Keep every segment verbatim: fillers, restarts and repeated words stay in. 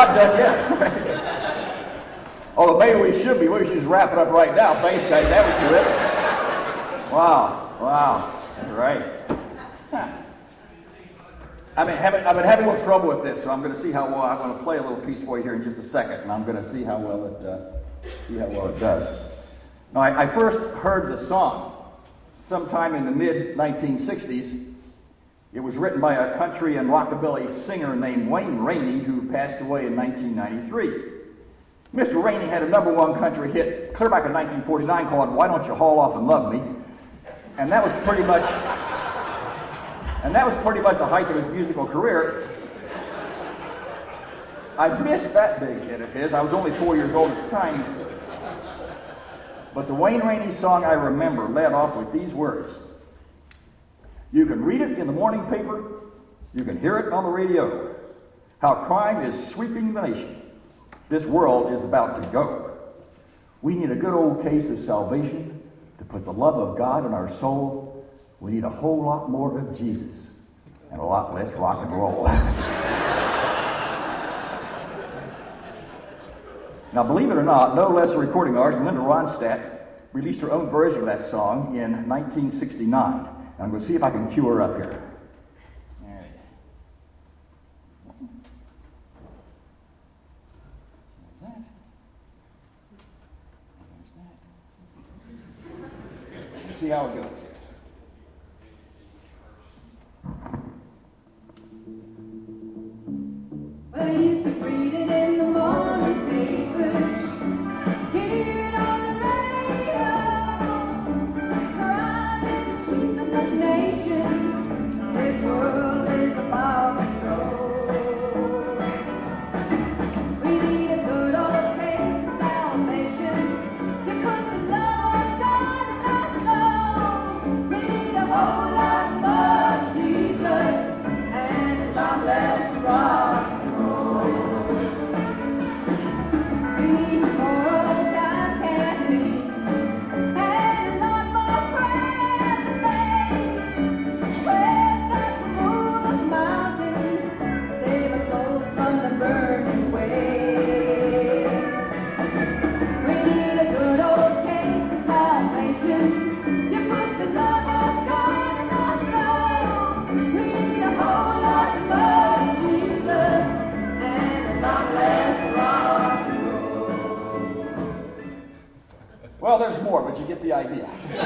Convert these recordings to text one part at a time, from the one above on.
not done yet. Although maybe we should be. We should just wrap it up right now. Thanks, guys. That was good. Wow. Wow. Right. Huh. I've been, having, I've been having a little trouble with this, so I'm going to see how well. I'm going to play a little piece for you here in just a second, and I'm going to see how well it uh, see how well it does. Now, I, I first heard the song sometime in the mid nineteen sixties. It was written by a country and rockabilly singer named Wayne Rainey, who passed away in nineteen ninety-three. Mister Rainey had a number one country hit clear back in nineteen forty-nine called "Why Don't You Haul Off and Love Me," and that was pretty much. And that was pretty much the height of his musical career. I missed that big hit of his. I was only four years old at the time. But the Wayne Rainey song I remember led off with these words. You can read it in the morning paper. You can hear it on the radio. How crime is sweeping the nation. This world is about to go. We need a good old case of salvation to put the love of God in our soul. We need a whole lot more of Jesus and a lot less rock and roll. Now, believe it or not, no less a recording artist, Linda Ronstadt, released her own version of that song in nineteen sixty-nine. And I'm going to see if I can cue her up here. All right. There's that. There's that. Let's see how it goes here. Well, you can read it in the morning papers, hear it on the radio. Crime is sweeping the nation. This world is about to go. We need a good old case of salvation to put the love of God in our souls. We need a whole lot more of Jesus and a lot less rock. Well, there's more, but you get the idea.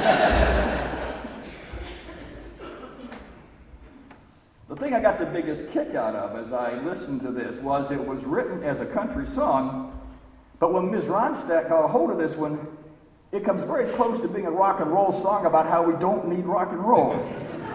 The thing I got the biggest kick out of as I listened to this was it was written as a country song, but when Miz Ronstadt got a hold of this one, it comes very close to being a rock and roll song about how we don't need rock and roll.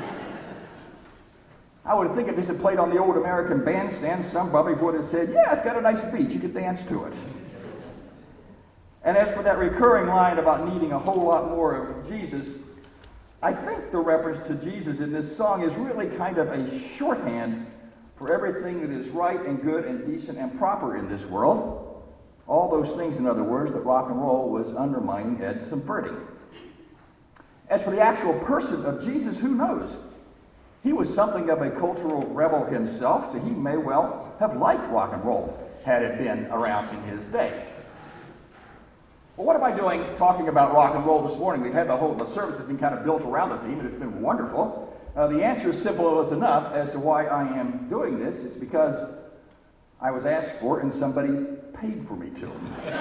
I would think if this had played on the old American Bandstand, somebody would have said, yeah, it's got a nice beat, you could dance to it. And as for that recurring line about needing a whole lot more of Jesus, I think the reference to Jesus in this song is really kind of a shorthand for everything that is right and good and decent and proper in this world. All those things, in other words, that rock and roll was undermining and subverting. As for the actual person of Jesus, who knows? He was something of a cultural rebel himself, so he may well have liked rock and roll had it been around in his day. Well, what am I doing talking about rock and roll this morning? We've had the whole, the service has been kind of built around the theme, and it's been wonderful. Uh, the answer is simple enough as to why I am doing this. It's because I was asked for it and somebody paid for me to.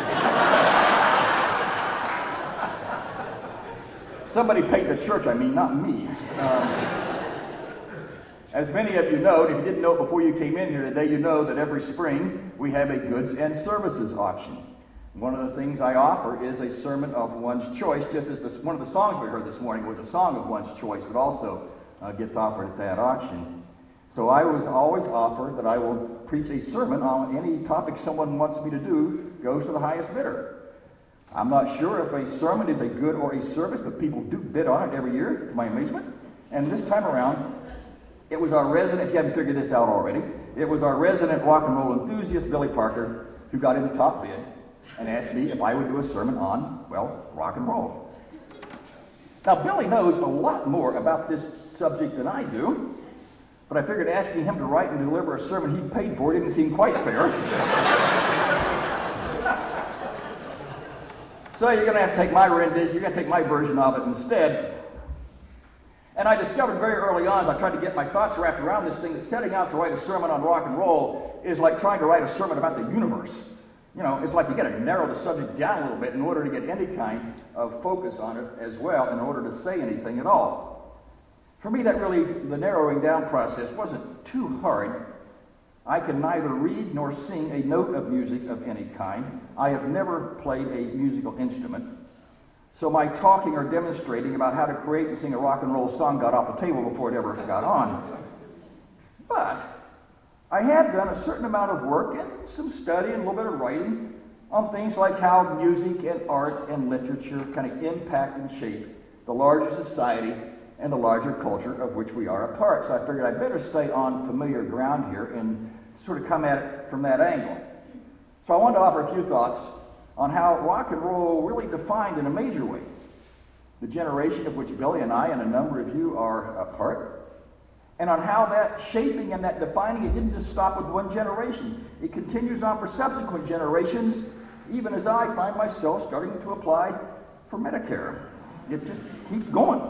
Somebody paid the church, I mean, not me. Um, as many of you know, if you didn't know it before you came in here today, you know that every spring we have a goods and services auction. One of the things I offer is a sermon of one's choice, just as this, one of the songs we heard this morning was a song of one's choice that also uh, gets offered at that auction. So I was always offered that I will preach a sermon on any topic someone wants me to do, goes to the highest bidder. I'm not sure if a sermon is a good or a service, but people do bid on it every year, to my amazement. And this time around, it was our resident, if you haven't figured this out already, it was our resident rock and roll enthusiast, Billy Parker, who got in the top bid and asked me if I would do a sermon on, well, rock and roll. Now, Billy knows a lot more about this subject than I do, But I figured asking him to write and deliver a sermon he paid for didn't seem quite fair. So you're going to have to take my rendition, you're going to take my version of it instead. And I discovered very early on, as I tried to get my thoughts wrapped around this thing, that setting out to write a sermon on rock and roll is like trying to write a sermon about the universe. You know, it's like you got to narrow the subject down a little bit in order to get any kind of focus on it as well, in order to say anything at all. For me, that really, the narrowing down process wasn't too hard. I can neither read nor sing a note of music of any kind. I have never played a musical instrument. So my talking or demonstrating about how to create and sing a rock and roll song got off the table before it ever got on. But I have done a certain amount of work and some study and a little bit of writing on things like how music and art and literature kind of impact and shape the larger society and the larger culture of which we are a part. So I figured I'd better stay on familiar ground here and sort of come at it from that angle. So I wanted to offer a few thoughts on how rock and roll really defined in a major way the generation of which Billy and I and a number of you are a part, and on how that shaping and that defining, it didn't just stop with one generation. It continues on for subsequent generations, even as I find myself starting to apply for Medicare. It just keeps going.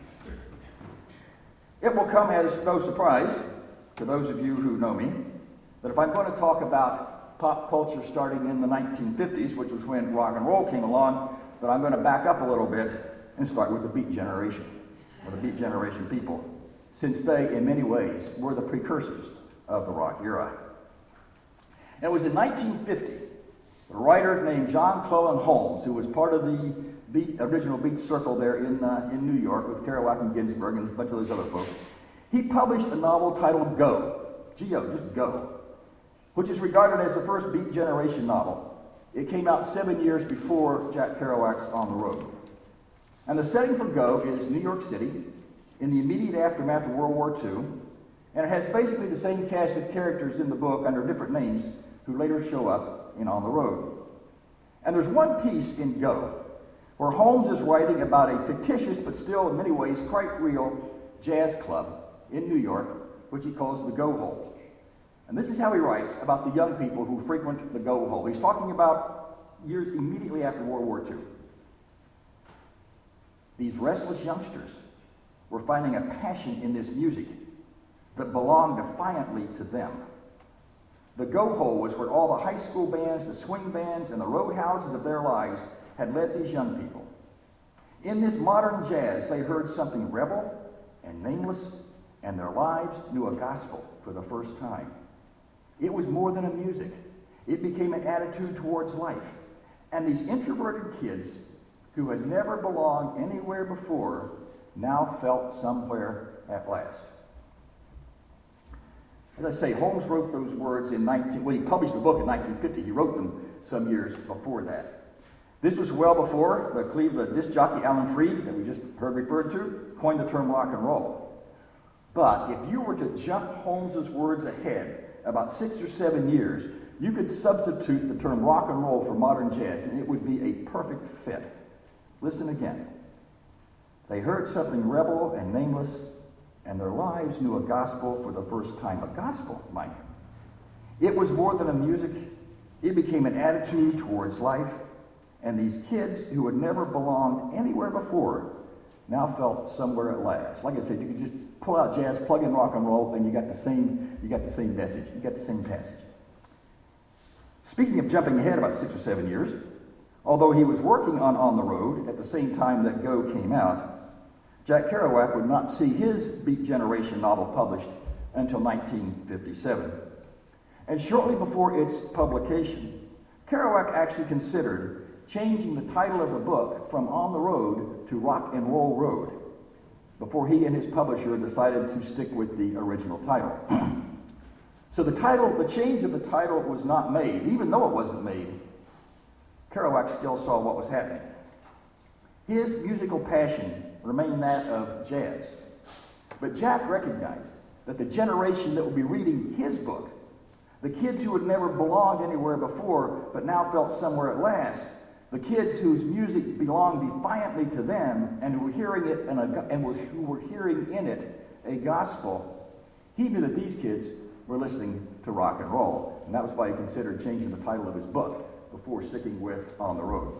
It will come as no surprise to those of you who know me that if I'm going to talk about pop culture starting in the nineteen fifties, which was when rock and roll came along, that I'm going to back up a little bit and start with the Beat Generation, or the Beat Generation people, since they, in many ways, were the precursors of the rock era. And it was in nineteen fifty, a writer named John Clellan Holmes, who was part of the Beat, original Beat Circle there in, uh, in New York with Kerouac and Ginsberg and a bunch of those other folks, he published a novel titled Go, G O, just Go, which is regarded as the first Beat Generation novel. It came out seven years before Jack Kerouac's On the Road. And the setting for Go is New York City in the immediate aftermath of World War Two, and it has basically the same cast of characters in the book under different names who later show up in On the Road. And there's one piece in Go where Holmes is writing about a fictitious but still in many ways quite real jazz club in New York, which he calls the Go Hole. And this is how he writes about the young people who frequent the Go Hole. He's talking about years immediately after World War Two. These restless youngsters were finding a passion in this music that belonged defiantly to them. The Go Hole was where all the high school bands, the swing bands, and the roadhouses of their lives had led these young people. In this modern jazz, they heard something rebel and nameless, and their lives knew a gospel for the first time. It was more than a music. It became an attitude towards life. And these introverted kids who had never belonged anywhere before now felt somewhere at last. As I say, Holmes wrote those words in nineteen, well, he published the book in nineteen fifty. He wrote them some years before that. This was well before the Cleveland disc jockey Alan Freed, that we just heard referred to, coined the term rock and roll. But if you were to jump Holmes's words ahead about six or seven years, you could substitute the term rock and roll for modern jazz, and it would be a perfect fit. Listen again. They heard something rebel and nameless, and their lives knew a gospel for the first time. A gospel, mind you. It was more than a music. It became an attitude towards life, and these kids who had never belonged anywhere before now felt somewhere at last. Like I said, you could just pull out jazz, plug in rock and roll, and you got the same, you got the same message. You got the same passage. Speaking of jumping ahead about six or seven years, although he was working on On the Road at the same time that Go came out, Jack Kerouac would not see his Beat Generation novel published until nineteen fifty-seven. And shortly before its publication, Kerouac actually considered changing the title of the book from On the Road to Rock and Roll Road before he and his publisher decided to stick with the original title. So the title, the change of the title was not made. Even though it wasn't made, Kerouac still saw what was happening. His musical passion remained that of jazz. But Jack recognized that the generation that would be reading his book, the kids who had never belonged anywhere before but now felt somewhere at last, the kids whose music belonged defiantly to them and who were hearing it in a, and were, who were hearing in it a gospel, He knew that these kids were listening to rock and roll, and that was why he considered changing the title of his book before sticking with On the Road.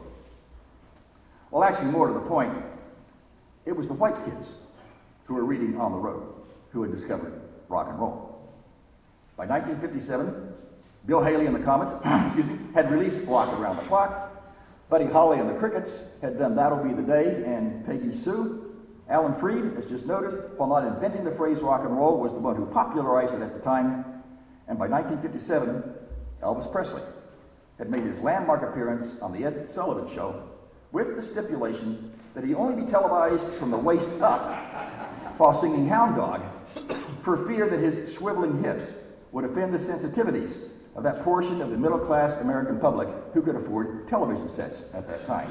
Well, actually, more to the point, it was the white kids who were reading On the Road who had discovered rock and roll. By nineteen fifty-seven, Bill Haley and the Comets excuse me, had released Rock Around the Clock. Buddy Holly and the Crickets had done That'll Be the Day and Peggy Sue. Alan Freed, as just noted, while not inventing the phrase rock and roll, was the one who popularized it at the time. And by nineteen fifty-seven, Elvis Presley had made his landmark appearance on the Ed Sullivan Show with the stipulation that he only be televised from the waist up while singing Hound Dog for fear that his swiveling hips would offend the sensitivities of that portion of the middle-class American public who could afford television sets at that time.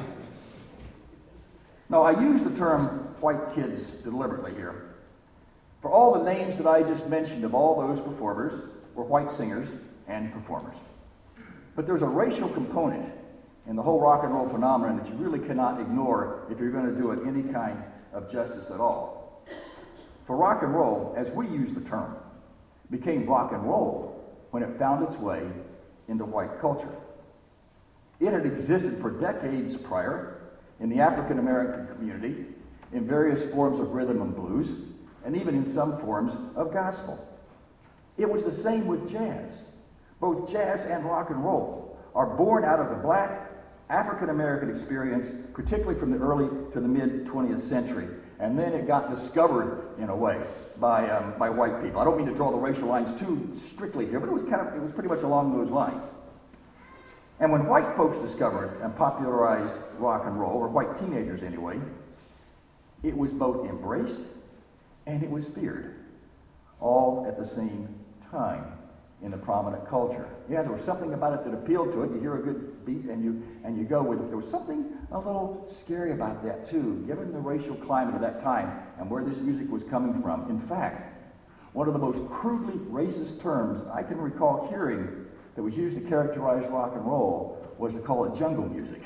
Now, I use the term white kids deliberately here. For all the names that I just mentioned of all those performers were white singers and performers. But there's a racial component in the whole rock and roll phenomenon that you really cannot ignore if you're going to do it any kind of justice at all. For rock and roll, as we use the term, became rock and roll when it found its way into white culture. It had existed for decades prior in the African American community in various forms of rhythm and blues, and even in some forms of gospel. It was the same with jazz. Both jazz and rock and roll are born out of the black African American experience, particularly from the early to the mid twentieth century. And then it got discovered, in a way, by, um, by white people. I don't mean to draw the racial lines too strictly here, but it was kind of, it was pretty much along those lines. And when white folks discovered and popularized rock and roll, or white teenagers anyway, it was both embraced and it was feared, all at the same time in the prominent culture. Yeah, there was something about it that appealed to it. You hear a good beat and you and you go with it. There was something a little scary about that too, given the racial climate of that time and where this music was coming from. In fact, one of the most crudely racist terms I can recall hearing that was used to characterize rock and roll was to call it jungle music.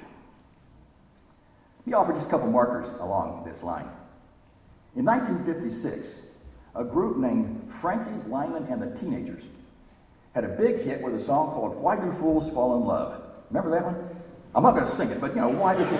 Let me offer just a couple markers along this line. In nineteen fifty-six, a group named Frankie Lyman and the Teenagers had a big hit with a song called Why Do Fools Fall in Love? Remember that one? I'm not going to sing it, but you know, why do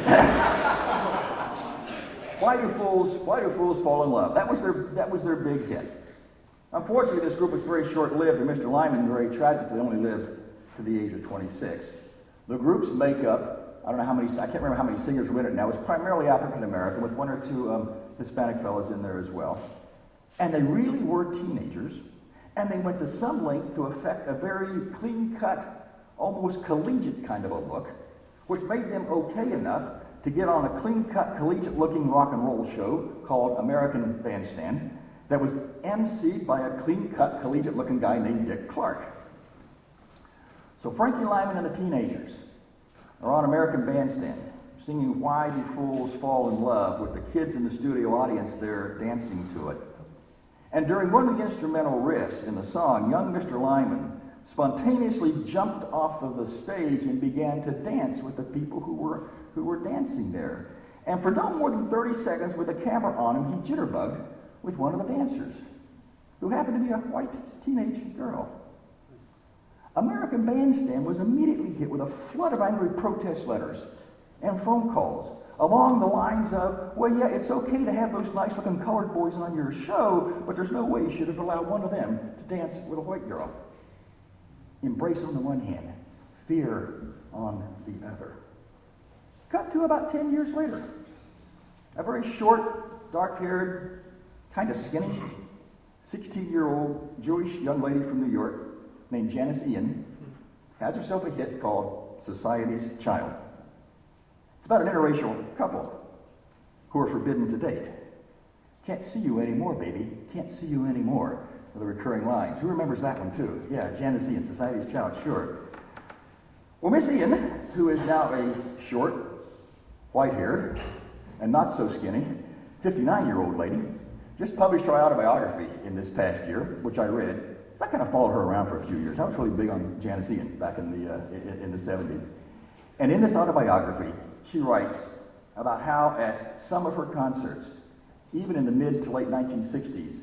Why do fools Why do fools fall in love? That was their that was their big hit. Unfortunately, this group was very short-lived, and Mister Lyman very tragically only lived to the age of twenty-six. The group's makeup, I don't know how many, I can't remember how many singers were in it now, it was primarily African American with one or two um, Hispanic fellows in there as well. And they really were teenagers. And they went to some length to effect a very clean-cut, almost collegiate kind of a look, which made them okay enough to get on a clean-cut, collegiate-looking rock and roll show called American Bandstand that was emceed by a clean-cut, collegiate-looking guy named Dick Clark. So Frankie Lyman and the Teenagers are on American Bandstand, singing Why Do Fools Fall in Love with the kids in the studio audience there dancing to it. And during one of the instrumental riffs in the song, young Mister Lyman spontaneously jumped off of the stage and began to dance with the people who were, who were dancing there. And for no more than thirty seconds with a camera on him, he jitterbugged with one of the dancers, who happened to be a white teenage girl. American Bandstand was immediately hit with a flood of angry protest letters and phone calls along the lines of, well, yeah, it's okay to have those nice-looking colored boys on your show, but there's no way you should have allowed one of them to dance with a white girl. Embrace on the one hand, fear on the other. Cut to about ten years later. A very short, dark-haired, kind of skinny, sixteen-year-old Jewish young lady from New York named Janice Ian has herself a hit called Society's Child. It's about an interracial couple who are forbidden to date. Can't see you anymore, baby. Can't see you anymore. Are the recurring lines. Who remembers that one, too? Yeah, Janice Ian, Society's Child, sure. Well, Miss Ian, who is now a short, white-haired, and not so skinny, fifty-nine-year-old lady, just published her autobiography in this past year, which I read. So I kind of followed her around for a few years. I was really big on Janice Ian back in the, uh, in, in the seventies. And in this autobiography, she writes about how at some of her concerts, even in the mid to late nineteen sixties,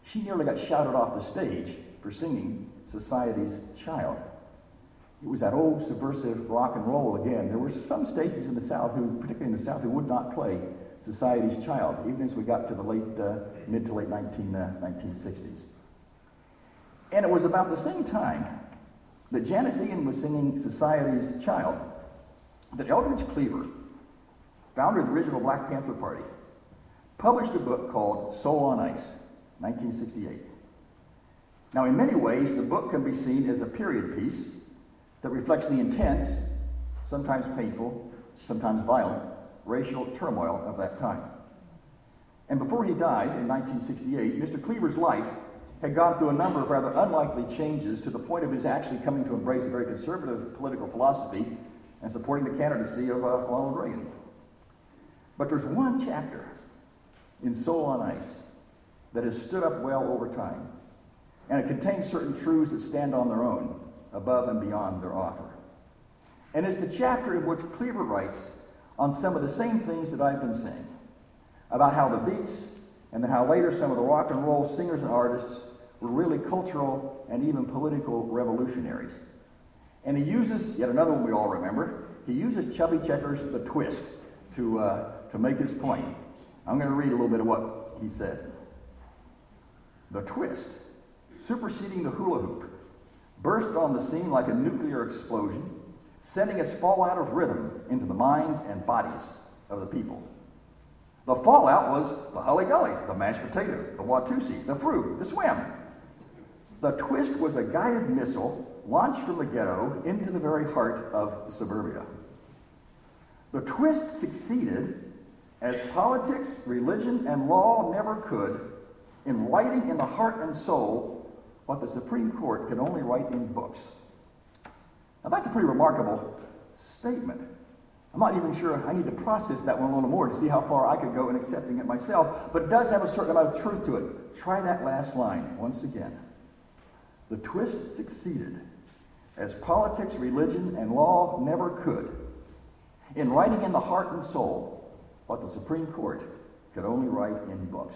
She nearly got shouted off the stage for singing Society's Child. It was that old subversive rock and roll again. There were some stations in the South, who, particularly in the South, who would not play Society's Child, even as we got to the late, uh, mid to late nineteen sixties. And it was about the same time that Janis Ian was singing Society's Child that Eldridge Cleaver, founder of the original Black Panther Party, published a book called Soul on Ice, nineteen sixty-eight. Now, in many ways, the book can be seen as a period piece that reflects the intense, sometimes painful, sometimes violent, racial turmoil of that time. And before he died in nineteen sixty-eight, Mister Cleaver's life had gone through a number of rather unlikely changes to the point of his actually coming to embrace a very conservative political philosophy and supporting the candidacy of uh, Ronald Reagan. But there's one chapter in Soul on Ice that has stood up well over time, and it contains certain truths that stand on their own, above and beyond their author. And it's the chapter in which Cleaver writes on some of the same things that I've been saying, about how the Beats and then how later some of the rock and roll singers and artists were really cultural and even political revolutionaries. And he uses, yet another one we all remember, he uses Chubby Checker's The Twist to, uh, to make his point. I'm going to read a little bit of what he said. The twist, superseding the hula hoop, burst on the scene like a nuclear explosion, sending its fallout of rhythm into the minds and bodies of the people. The fallout was the Hully Gully, the mashed potato, the Watusi, the Frug, the Swim. The twist was a guided missile launched from the ghetto into the very heart of suburbia. The twist succeeded as politics, religion, and law never could in writing in the heart and soul what the Supreme Court can only write in books. Now that's a pretty remarkable statement. I'm not even sure, I need to process that one a little more to see how far I could go in accepting it myself, but it does have a certain amount of truth to it. Try that last line once again. The twist succeeded as politics, religion, and law never could in writing in the heart and soul what the Supreme Court could only write in books.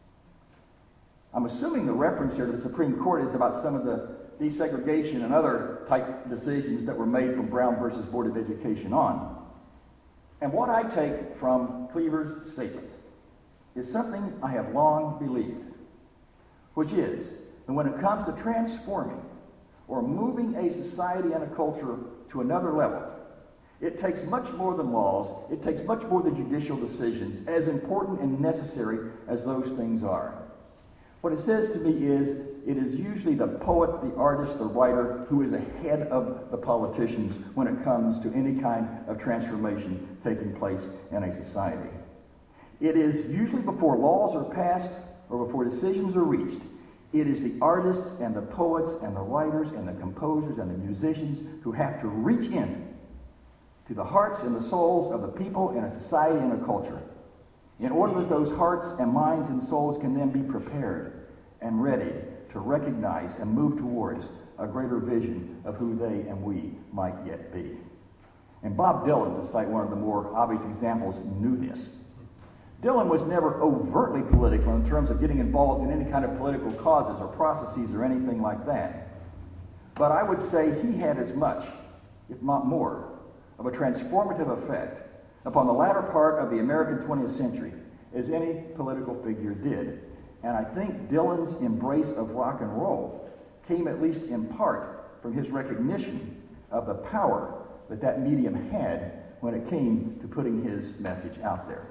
I'm assuming the reference here to the Supreme Court is about some of the desegregation and other type decisions that were made from Brown versus Board of Education on. And what I take from Cleaver's statement is something I have long believed, which is that when it comes to transforming or moving a society and a culture to another level, it takes much more than laws, it takes much more than judicial decisions, as important and necessary as those things are. What it says to me is, it is usually the poet, the artist, the writer who is ahead of the politicians when it comes to any kind of transformation taking place in a society. It is usually before laws are passed or before decisions are reached. It is the artists and the poets and the writers and the composers and the musicians who have to reach in to the hearts and the souls of the people in a society and a culture, in order that those hearts and minds and souls can then be prepared and ready to recognize and move towards a greater vision of who they and we might yet be. And Bob Dylan, to cite one of the more obvious examples, knew this. Dylan was never overtly political in terms of getting involved in any kind of political causes or processes or anything like that. But I would say he had as much, if not more, of a transformative effect upon the latter part of the American twentieth century as any political figure did. And I think Dylan's embrace of rock and roll came at least in part from his recognition of the power that that medium had when it came to putting his message out there.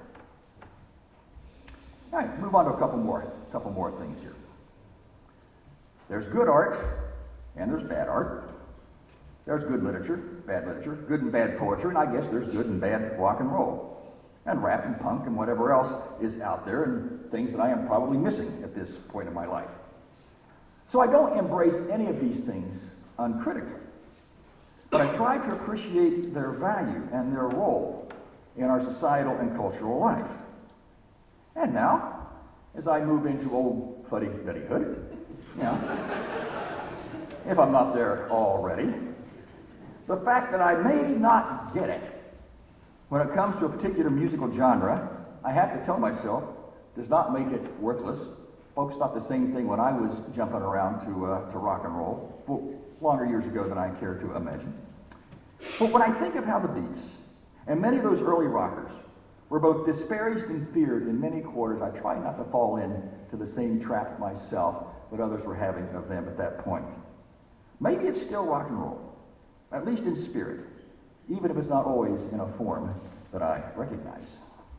All right, move on to a couple more, couple more things here. There's good art and there's bad art. There's good literature, bad literature, good and bad poetry, and I guess there's good and bad rock and roll. And rap and punk and whatever else is out there, and things that I am probably missing at this point in my life. So I don't embrace any of these things uncritically, but I try to appreciate their value and their role in our societal and cultural life. And now, as I move into old fuddy-duddyhood, you know, if I'm not there already, the fact that I may not get it when it comes to a particular musical genre, I have to tell myself, does not make it worthless Folks thought the same thing when I was jumping around to, uh, to rock and roll, well, longer years ago than I care to imagine. But when I think of how the Beats and many of those early rockers were both disparaged and feared in many quarters, I try not to fall into the same trap myself that others were having of them at that point. Maybe it's still rock and roll, at least in spirit, even if it's not always in a form that I recognize.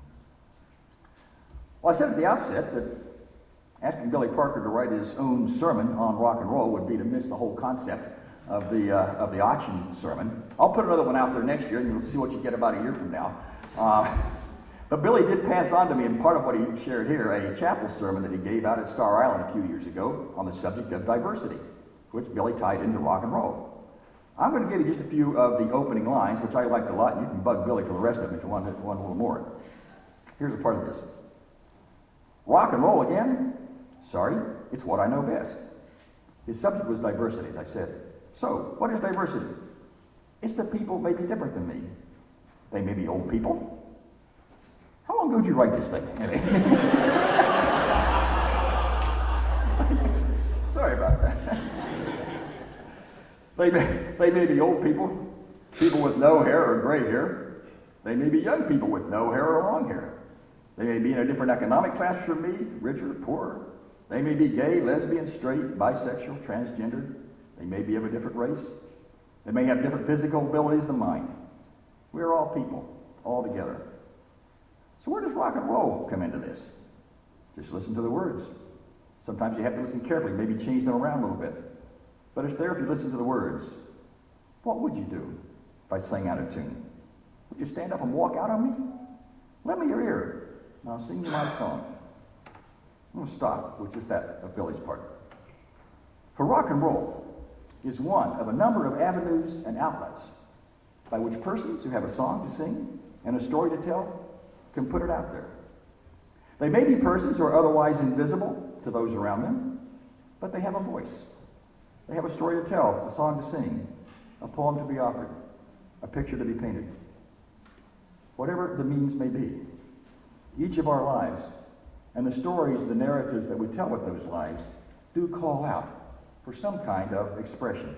Well, I said at the outset that asking Billy Parker to write his own sermon on rock and roll would be to miss the whole concept of the uh, of the auction sermon. I'll put another one out there next year, and you'll see what you get about a year from now. Uh, but Billy did pass on to me, in part of what he shared here, a chapel sermon that he gave out at Star Island a few years ago on the subject of diversity, which Billy tied into rock and roll. I'm going to give you just a few of the opening lines, which I liked a lot, and you can bug Billy for the rest of them if you want, want a little more. Here's a part of this. Rock and roll again? Sorry, it's what I know best. His subject was diversity, as I said. So, what is diversity? It's that people may be different than me. They may be old people. How long ago did you write this thing? Sorry about that. They may, they may be old people, people with no hair or gray hair. They may be young people with no hair or long hair. They may be in a different economic class from me, richer, poorer. They may be gay, lesbian, straight, bisexual, transgender. They may be of a different race. They may have different physical abilities than mine. We're all people, all together. So where does rock and roll come into this? Just listen to the words. Sometimes you have to listen carefully, maybe change them around a little bit. But it's there if you listen to the words. What would you do if I sang out of tune? Would you stand up and walk out on me? Lend me your ear, and I'll sing you my song. I'm going to stop with just that of Billy's part. For rock and roll is one of a number of avenues and outlets by which persons who have a song to sing and a story to tell can put it out there. They may be persons who are otherwise invisible to those around them, but they have a voice. They have a story to tell, a song to sing, a poem to be offered, a picture to be painted. Whatever the means may be, each of our lives and the stories, the narratives that we tell with those lives do call out for some kind of expression.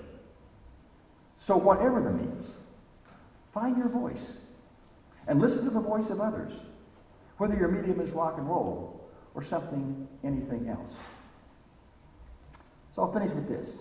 So whatever the means, find your voice and listen to the voice of others, whether your medium is rock and roll or something, anything else. So I'll finish with this.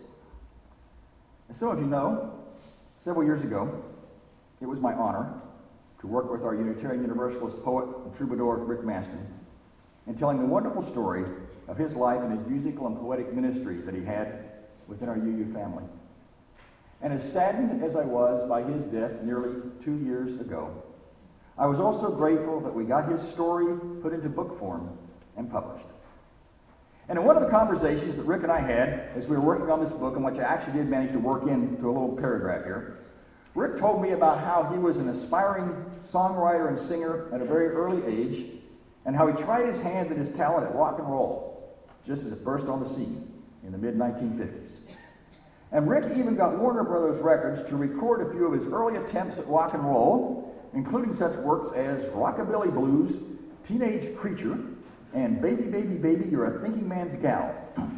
As some of you know, several years ago, it was my honor to work with our Unitarian Universalist poet and troubadour, Rick Maston, in telling the wonderful story of his life and his musical and poetic ministry that he had within our U U family. And as saddened as I was by his death nearly two years ago, I was also grateful that we got his story put into book form and published. And in one of the conversations that Rick and I had as we were working on this book, and which I actually did manage to work into a little paragraph here, Rick told me about how he was an aspiring songwriter and singer at a very early age, and how he tried his hand at his talent at rock and roll, just as it burst on the scene in the mid nineteen fifties. And Rick even got Warner Brothers Records to record a few of his early attempts at rock and roll, including such works as Rockabilly Blues, Teenage Creature, and Baby, Baby, Baby, You're a Thinking Man's Gal.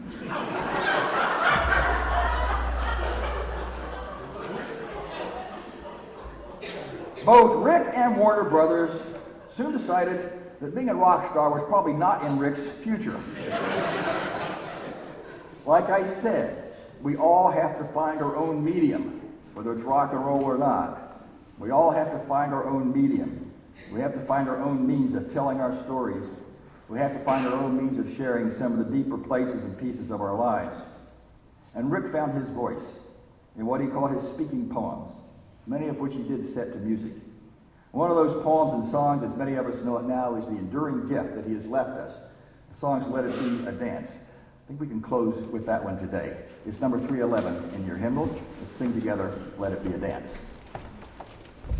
Both Rick and Warner Brothers soon decided that being a rock star was probably not in Rick's future. Like I said, we all have to find our own medium, whether it's rock and roll or not. We all have to find our own medium. We have to find our own means of telling our stories. We have to find our own means of sharing some of the deeper places and pieces of our lives. And Rick found his voice in what he called his speaking poems, many of which he did set to music. One of those poems and songs, as many of us know it now, is the enduring gift that he has left us. The song's Let It Be a Dance. I think we can close with that one today. It's number three eleven in your hymnals. Let's sing together, Let It Be a Dance.